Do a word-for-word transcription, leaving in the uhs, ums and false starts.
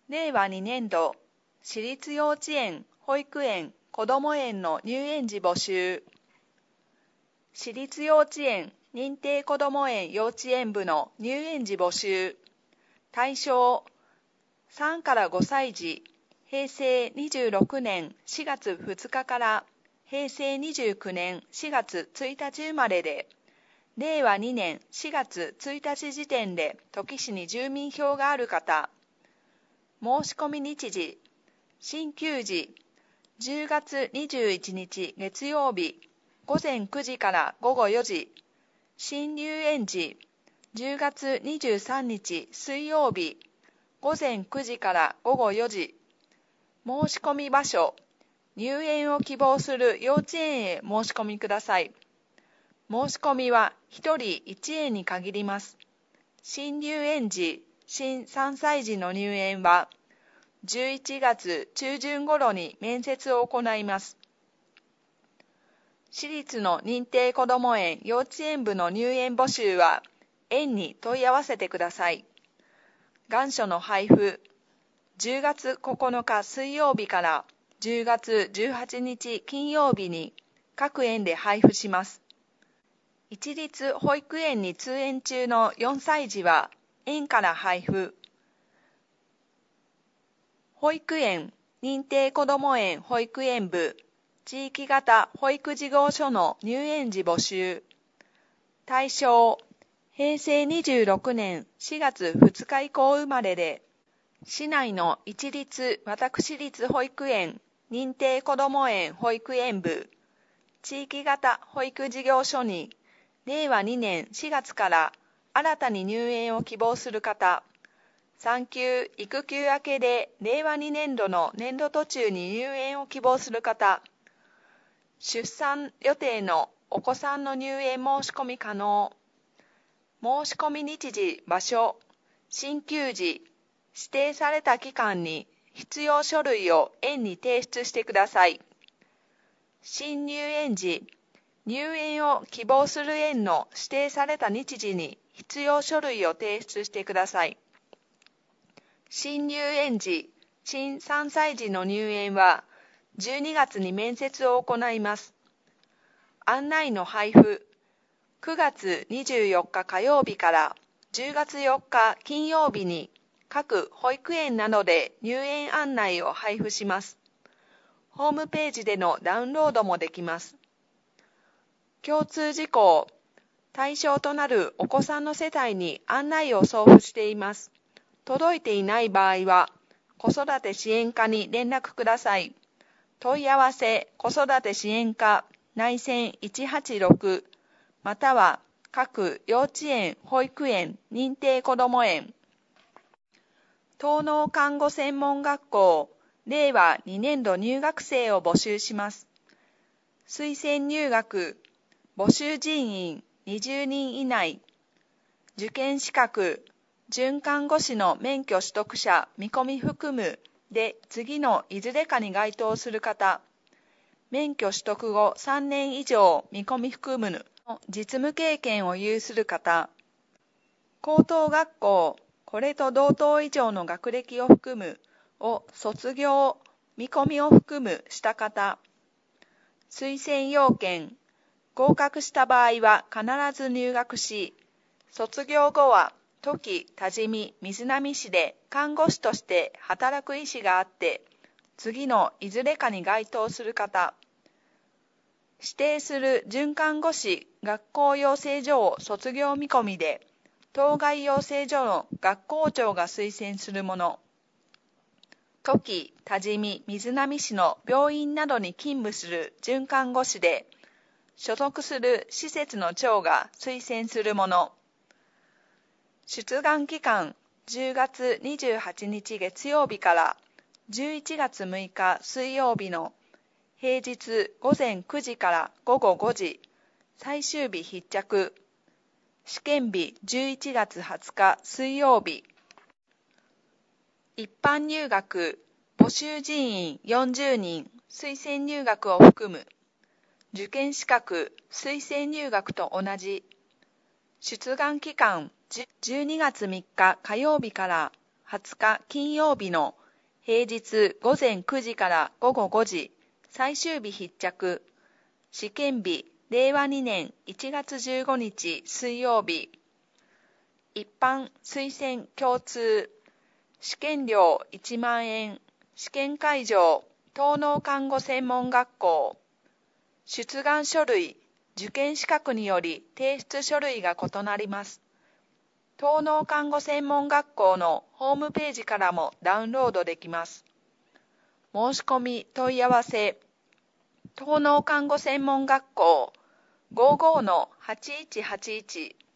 れいわにねんど、私立幼稚園、保育園、こども園の入園時募集。私立幼稚園、認定こども園幼稚園部の入園時募集。対象、さんからごさい児、へいせいにじゅうろくねんしがつふつかからへいせいにじゅうきゅうねんしがつついたち生まれで、れいわにねんしがつついたち時点で土岐市に住民票がある方。申し込み日時、新旧時、じゅうがつにじゅういちにち月曜日、ごぜんくじからごごよじ、新入園時、じゅうがつにじゅうさんにち水曜日、ごぜんくじからごごよじ、申し込み場所、入園を希望する幼稚園へ申し込みください。申し込みはひとりいちえんに限ります。新入園時、新さんさい児の入園は、じゅういちがつちゅうじゅん頃に面接を行います。私立の認定こども園幼稚園部の入園募集は、園に問い合わせてください。願書の配布、じゅうがつここのか水曜日からじゅうがつじゅうはちにち金曜日に各園で配布します。一律保育園に通園中のよんさい児は園から配布。保育園、認定こども園保育園部、地域型保育事業所の入園時募集。対象、へいせいにじゅうろくねんしがつふつか以降生まれで、市内の一律私立保育園、認定こども園保育園部、地域型保育事業所に、れいわにねんしがつから新たに入園を希望する方、産休・育休明けでれいわにねんどの年度途中に入園を希望する方、出産予定のお子さんの入園申し込み可能。申し込み日時、場所、新旧時、指定された期間に必要書類を園に提出してください。新入園時、入園を希望する園の指定された日時に必要書類を提出してください。新入園時、新さんさい児の入園はじゅうにがつに面接を行います。案内の配布、くがつにじゅうよっか火曜日からじゅうがつよっか金曜日に各保育園などで入園案内を配布します。ホームページでのダウンロードもできます。共通事項、対象となるお子さんの世帯に案内を送付しています。届いていない場合は、子育て支援課に連絡ください。問い合わせ子育て支援課内線いちはちろくまたは各幼稚園・保育園認定こども園東農看護専門学校れいわにねんど入学生を募集します。推薦入学募集人員にじゅうにん以内受験資格准看護師の免許取得者見込み含むで次のいずれかに該当する方、免許取得後さんねん以上見込み含むの実務経験を有する方、高等学校、これと同等以上の学歴を含むを卒業見込みを含むした方、推薦要件、合格した場合は必ず入学し、卒業後は土岐、多治見、瑞浪市で看護師として働く意思があって、次のいずれかに該当する方、指定する准看護師学校養成所を卒業見込みで、当該養成所の学校長が推薦するもの、土岐、多治見、瑞浪市の病院などに勤務する准看護師で、所属する施設の長が推薦するもの、出願期間じゅうがつにじゅうはちにち月曜日からじゅういちがつむいか水曜日の平日ごぜんくじからごごごじ、最終日必着、試験日じゅういちがつはつか水曜日、一般入学、募集人員よんじゅうにん、推薦入学を含む、受験資格、推薦入学と同じ、出願期間じゅうにがつみっか火曜日からはつか金曜日の平日午前くじから午後ごじ、最終日必着。試験日、れいわにねんいちがつじゅうごにち水曜日。一般推薦共通。試験料いちまんえん。試験会場、東農看護専門学校。出願書類、受験資格により提出書類が異なります。東農看護専門学校のホームページからもダウンロードできます。申し込み問い合わせ、東農看護専門学校 ごじゅうごのはちいちはちいち